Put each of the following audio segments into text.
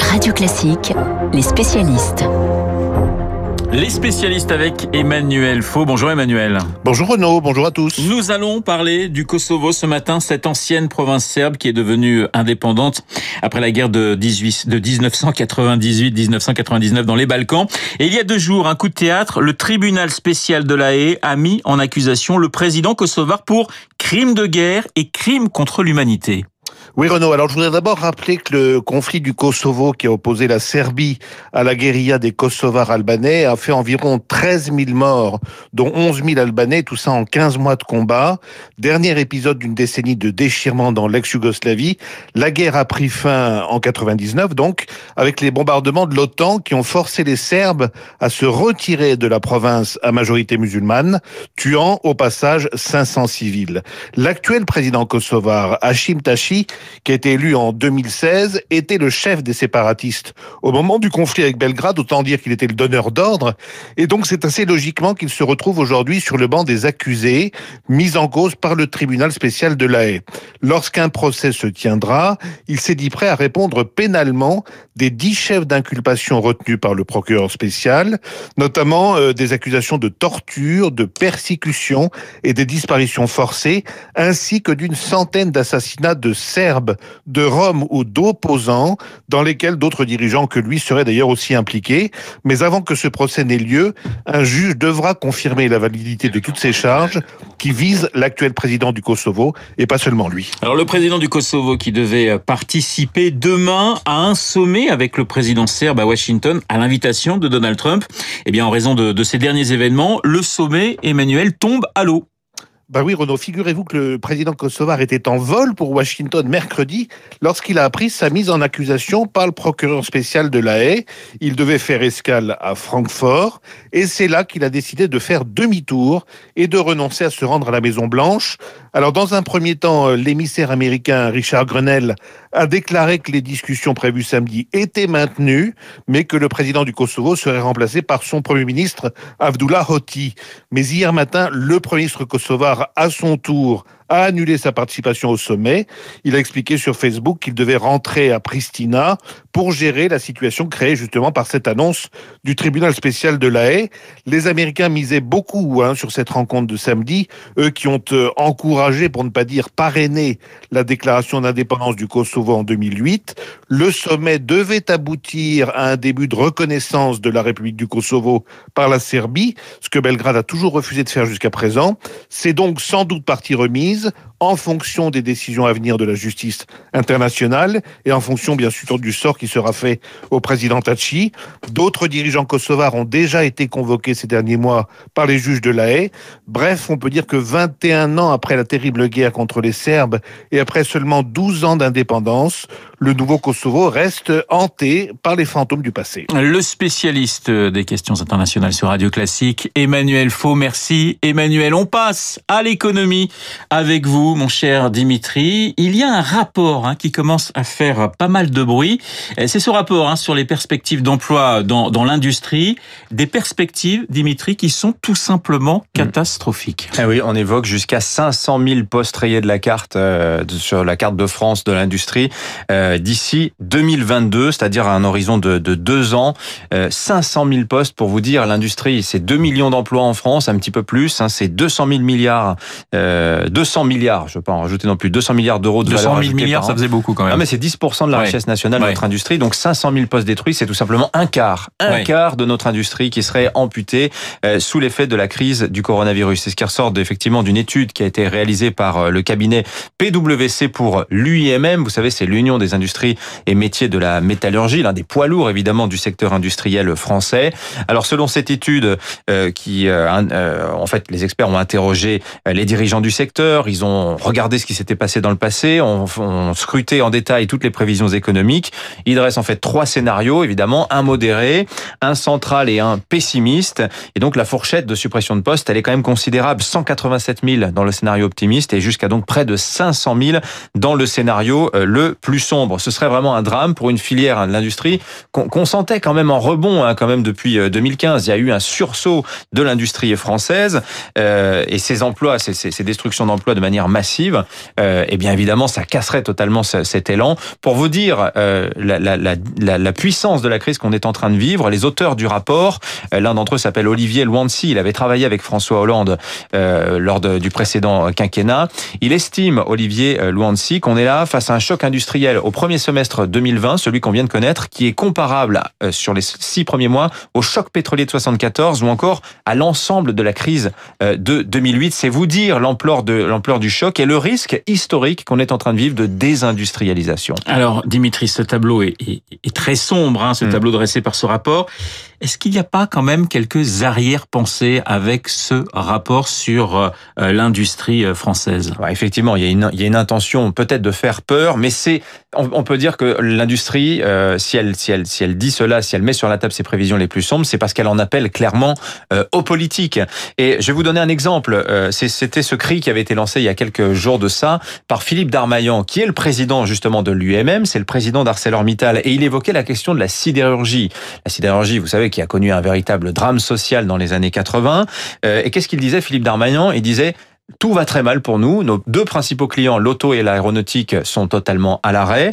Radio Classique, les spécialistes. Les spécialistes avec Emmanuel Faux. Bonjour Emmanuel. Bonjour Renaud, bonjour à tous. Nous allons parler du Kosovo ce matin, cette ancienne province serbe qui est devenue indépendante après la guerre de 1998-1999 dans les Balkans. Et il y a 2 jours, un coup de théâtre, le tribunal spécial de La Haye a mis en accusation le président kosovar pour crimes de guerre et crimes contre l'humanité. Oui Renaud, alors je voudrais d'abord rappeler que le conflit du Kosovo qui a opposé la Serbie à la guérilla des Kosovars albanais a fait environ 13 000 morts, dont 11 000 Albanais, tout ça en 15 mois de combat. Dernier épisode d'une décennie de déchirement dans l'ex-Yougoslavie. La guerre a pris fin en 99 donc, avec les bombardements de l'OTAN qui ont forcé les Serbes à se retirer de la province à majorité musulmane, tuant au passage 500 civils. L'actuel président kosovar, Hashim Thaçi, qui a été élu en 2016, était le chef des séparatistes au moment du conflit avec Belgrade, autant dire qu'il était le donneur d'ordre, et donc c'est assez logiquement qu'il se retrouve aujourd'hui sur le banc des accusés, mis en cause par le tribunal spécial de La Haye. Lorsqu'un procès se tiendra, il s'est dit prêt à répondre pénalement des 10 chefs d'inculpation retenus par le procureur spécial, notamment des accusations de torture, de persécution et des disparitions forcées, ainsi que d'une centaine d'assassinats de Serbes, de Roms ou d'opposants, dans lesquels d'autres dirigeants que lui seraient d'ailleurs aussi impliqués. Mais avant que ce procès n'ait lieu, un juge devra confirmer la validité de toutes ces charges qui visent l'actuel président du Kosovo, et pas seulement lui. Alors le président du Kosovo qui devait participer demain à un sommet avec le président serbe à Washington, à l'invitation de Donald Trump, eh bien en raison de ces derniers événements, le sommet, Emmanuel, tombe à l'eau. Bah oui, Renaud, figurez-vous que le président kosovar était en vol pour Washington mercredi lorsqu'il a appris sa mise en accusation par le procureur spécial de La Haye. Il devait faire escale à Francfort et c'est là qu'il a décidé de faire demi-tour et de renoncer à se rendre à la Maison-Blanche. Alors, dans un premier temps, l'émissaire américain Richard Grenell a déclaré que les discussions prévues samedi étaient maintenues, mais que le président du Kosovo serait remplacé par son premier ministre Abdullah Hoti. Mais hier matin, le premier ministre kosovar à son tour, a annulé sa participation au sommet. Il a expliqué sur Facebook qu'il devait rentrer à Pristina pour gérer la situation créée justement par cette annonce du tribunal spécial de La Haye. Les Américains misaient beaucoup sur cette rencontre de samedi, eux qui ont encouragé, pour ne pas dire parrainé, la déclaration d'indépendance du Kosovo en 2008. Le sommet devait aboutir à un début de reconnaissance de la République du Kosovo par la Serbie, ce que Belgrade a toujours refusé de faire jusqu'à présent. C'est donc sans doute partie remise en fonction des décisions à venir de la justice internationale et en fonction bien sûr du sort qui sera fait au président Thaçi. D'autres dirigeants kosovars ont déjà été convoqués ces derniers mois par les juges de La Haye. Bref, on peut dire que 21 ans après la terrible guerre contre les Serbes et après seulement 12 ans d'indépendance, le nouveau Kosovo reste hanté par les fantômes du passé. Le spécialiste des questions internationales sur Radio Classique, Emmanuel Faux. Merci Emmanuel. On passe à l'économie avec vous, mon cher Dimitri. Il y a un rapport qui commence à faire pas mal de bruit. C'est ce rapport sur les perspectives d'emploi dans l'industrie. Des perspectives, Dimitri, qui sont tout simplement catastrophiques. Ah oui, on évoque jusqu'à 500 000 postes rayés de la carte sur la carte de France de l'industrie d'ici 2022, c'est-à-dire à un horizon de 2 ans. 500 000 postes, pour vous dire, l'industrie, c'est 2 millions d'emplois en France, un petit peu plus. C'est 200 000 milliards, 200 milliards, je ne vais pas en rajouter non plus, 200 milliards d'euros de valeur ajoutée. 200 000 milliards, ça faisait beaucoup quand même. Non, mais c'est 10% de la richesse nationale de notre industrie. Donc 500 000 postes détruits, c'est tout simplement un quart de notre industrie qui serait amputée sous l'effet de la crise du coronavirus. C'est ce qui ressort effectivement d'une étude qui a été réalisée par le cabinet PwC pour l'UIMM. Vous savez, c'est l'Union des industries et métiers de la métallurgie, l'un des poids lourds évidemment du secteur industriel français. Alors selon cette étude en fait, les experts ont interrogé les dirigeants du secteur, ils ont regardé ce qui s'était passé dans le passé, ont scruté en détail toutes les prévisions économiques. Ils dressent en fait 3 scénarios, évidemment, un modéré, un central et un pessimiste. Et donc la fourchette de suppression de postes, elle est quand même considérable. 187 000 dans le scénario optimiste et jusqu'à donc près de 500 000 dans le scénario le plus sombre. Ce serait vraiment un drame pour une filière de l'industrie qu'on sentait quand même en rebond quand même depuis 2015. Il y a eu un sursaut de l'industrie française et ces emplois, ces destructions d'emplois de manière massive massive, et bien évidemment, ça casserait totalement cet élan. Pour vous dire la puissance de la crise qu'on est en train de vivre, les auteurs du rapport, l'un d'entre eux s'appelle Olivier Louancy, il avait travaillé avec François Hollande lors du précédent quinquennat. Il estime, Olivier Louancy, qu'on est là face à un choc industriel au premier semestre 2020, celui qu'on vient de connaître, qui est comparable sur les 6 premiers mois au choc pétrolier de 74 ou encore à l'ensemble de la crise de 2008. C'est vous dire l'ampleur du choc et le risque historique qu'on est en train de vivre de désindustrialisation. Alors, Dimitri, ce tableau est très sombre, ce tableau dressé par ce rapport. Est-ce qu'il n'y a pas quand même quelques arrière-pensées avec ce rapport sur l'industrie française ? Ouais, effectivement, il y a une intention peut-être de faire peur, mais on peut dire que l'industrie, si elle dit cela, si elle met sur la table ses prévisions les plus sombres, c'est parce qu'elle en appelle clairement aux politiques. Et je vais vous donner un exemple. C'était ce cri qui avait été lancé il y a quelques jours de ça par Philippe Darmaillan, qui est le président justement de l'UMM, c'est le président d'ArcelorMittal, et il évoquait la question de la sidérurgie. La sidérurgie, vous savez, qui a connu un véritable drame social dans les années 80. Et qu'est-ce qu'il disait, Philippe Darmaillan ? Il disait: tout va très mal pour nous. Nos 2 principaux clients, l'auto et l'aéronautique, sont totalement à l'arrêt.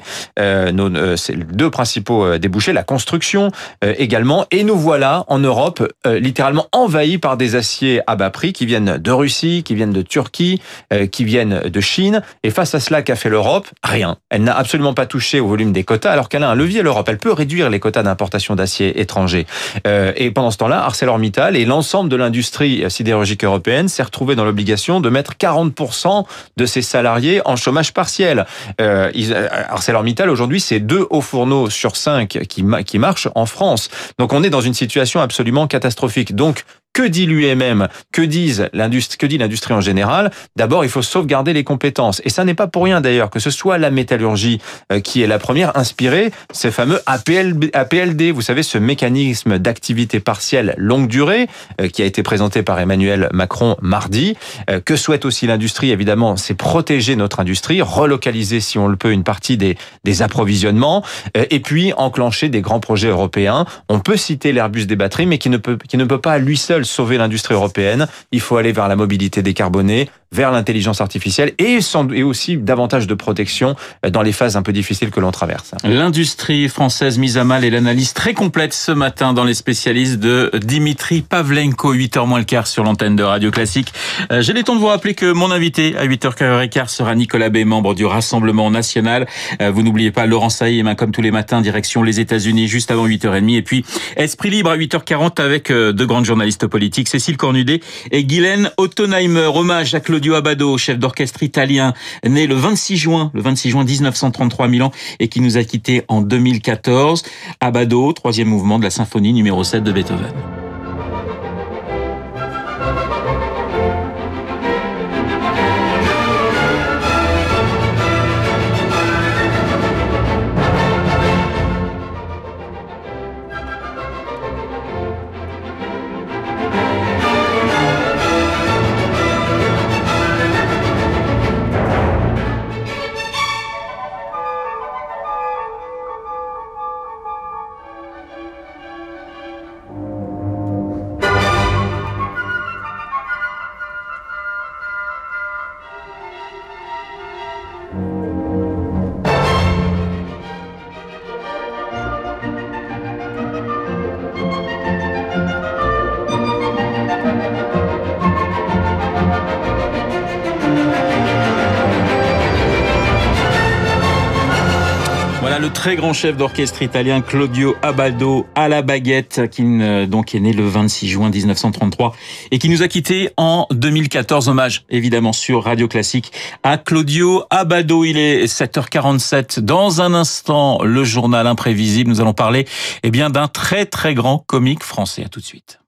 C'est les 2 principaux débouchés, la construction également. Et nous voilà en Europe littéralement envahis par des aciers à bas prix qui viennent de Russie, qui viennent de Turquie, qui viennent de Chine. Et face à cela, qu'a fait l'Europe ? Rien. Elle n'a absolument pas touché au volume des quotas, alors qu'elle a un levier, l'Europe. Elle peut réduire les quotas d'importation d'acier étranger. Et pendant ce temps-là, ArcelorMittal et l'ensemble de l'industrie sidérurgique européenne s'est retrouvé dans l'obligation de mettre 40% de ses salariés en chômage partiel. ArcelorMittal, aujourd'hui, c'est 2 hauts fourneaux sur 5 qui marchent en France. Donc, on est dans une situation absolument catastrophique. Donc, que dit l'UMM ? Que dit l'industrie en général ? D'abord, il faut sauvegarder les compétences. Et ça n'est pas pour rien d'ailleurs que ce soit la métallurgie qui est la première inspirée, ces fameux APLD, vous savez, ce mécanisme d'activité partielle longue durée qui a été présenté par Emmanuel Macron mardi. Que souhaite aussi l'industrie ? Évidemment, c'est protéger notre industrie, relocaliser si on le peut une partie des approvisionnements et puis enclencher des grands projets européens. On peut citer l'Airbus des batteries, mais qui ne peut pas à lui seul sauver l'industrie européenne. Il faut aller vers la mobilité décarbonée, vers l'intelligence artificielle et aussi davantage de protection dans les phases un peu difficiles que l'on traverse. L'industrie française mise à mal et l'analyse très complète ce matin dans les spécialistes de Dimitri Pavlenko, 8h moins le quart sur l'antenne de Radio Classique. J'ai le temps de vous rappeler que mon invité à 8h15 sera Nicolas Bay, membre du Rassemblement National. Vous n'oubliez pas Laurent Sailly, comme tous les matins, direction les États-Unis juste avant 8h30. Et puis Esprit Libre à 8h40 avec 2 grandes journalistes politiques, Cécile Cornudet et Guylaine Ottonheimer. Hommage à Claudio Abbado, chef d'orchestre italien, né le 26 juin 1933 à Milan et qui nous a quittés en 2014. Abbado, 3e mouvement de la symphonie numéro 7 de Beethoven. Le très grand chef d'orchestre italien Claudio Abbado à la baguette, qui donc est né le 26 juin 1933 et qui nous a quittés en 2014. Hommage évidemment sur Radio Classique à Claudio Abbado. Il est 7h47. Dans un instant, le journal imprévisible. Nous allons parler d'un très très grand comique français. À tout de suite.